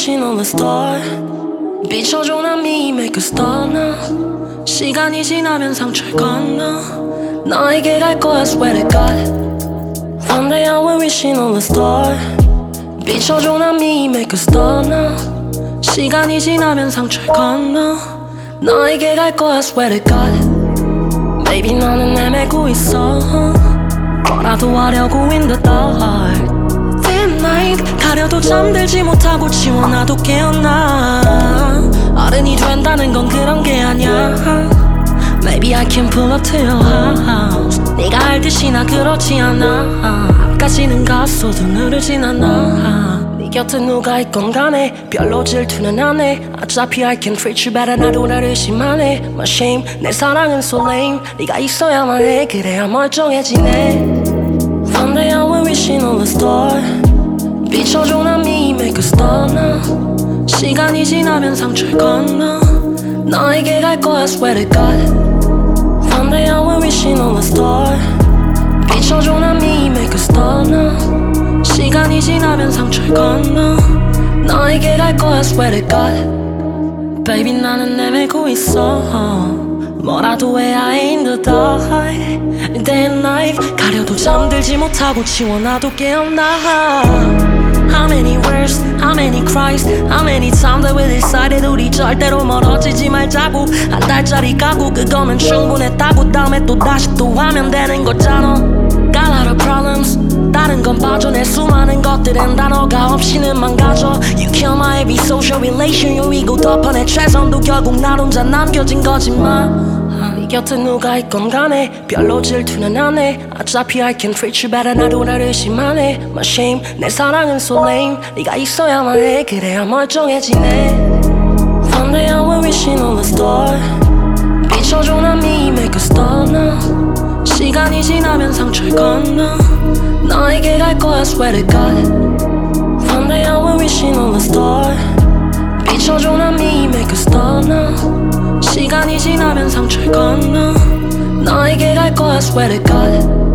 wishing on a star. 비춰줘 난 me make a star now. 시간이 지나면 상처를 건너 너에게 갈 거야 swear to God. One day I will wishing on a star. 비춰줘 난 me make a star now. 시간이 지나면 상처를 건너 너에게 갈 거야 swear to God. Baby 나는 헤매고 있어 뭐라도 하려고 in the dark. Dim night 가려도 잠들지 못하고 지워놔도 깨어나. 어른이 된다는 건 그런 게 아니야. Maybe I can pull up to your house. 네가 알듯이 나 그렇지 않아. 앞까지는 갔어도 느르진 않아. 네 곁에 누가 있건 간에 별로 질투는 안 해. 어차피 I can treat you better. 나도 나를 의심하네. My shame 내 사랑은 so lame. 네가 있어야만 해. 그래야 멀쩡해지네. One day I will wishing on a star. 비춰줘 난 me make a star now. 시간이 지나면 상처를 건너 너에게 갈 거야 swear to God. One day I will wishing on a star. 비춰줘 난 me make a star now. 시간이 지나면 상처를 건너 너에게 갈 거야 swear to God. Baby 나는 헤매고 있어 뭐라도 해야 in the dark. Day and night 가려도 잠들지 못하고 지워놔도 깨어나. How many words, how many cries, how many times that we decided 우리 절대로 멀어지지 말자고. 한 달짜리 가구 그거면 충분했다고. 다음에 또 다시 또 하면 되는 거잖아. Got a lot of problems 다른 건 봐줘. 내 수많은 것들은 단어가 없이는 망가져. You kill my every social relation. Your ego 덮어내 최선도 결국 나 혼자 남겨진 거지만 네 곁에 누가 있건 간에 별로 질투는 안 해. 어차피 I can treat you better. 나도 나를 의심하네. My shame 내 사랑은 so lame. 네가 있어야만 해. 그래야 멀쩡해지네. One day I will wishing on a star. 비춰줘 난 me make a star now. 시간이 지나면 상처를 건너 너에게 갈 거야 swear to God. One day I will wishing on a star. 비춰줘 난 me make a star now. 시간이 지나면 상처를 건너 너에게 갈 거야 swear to God.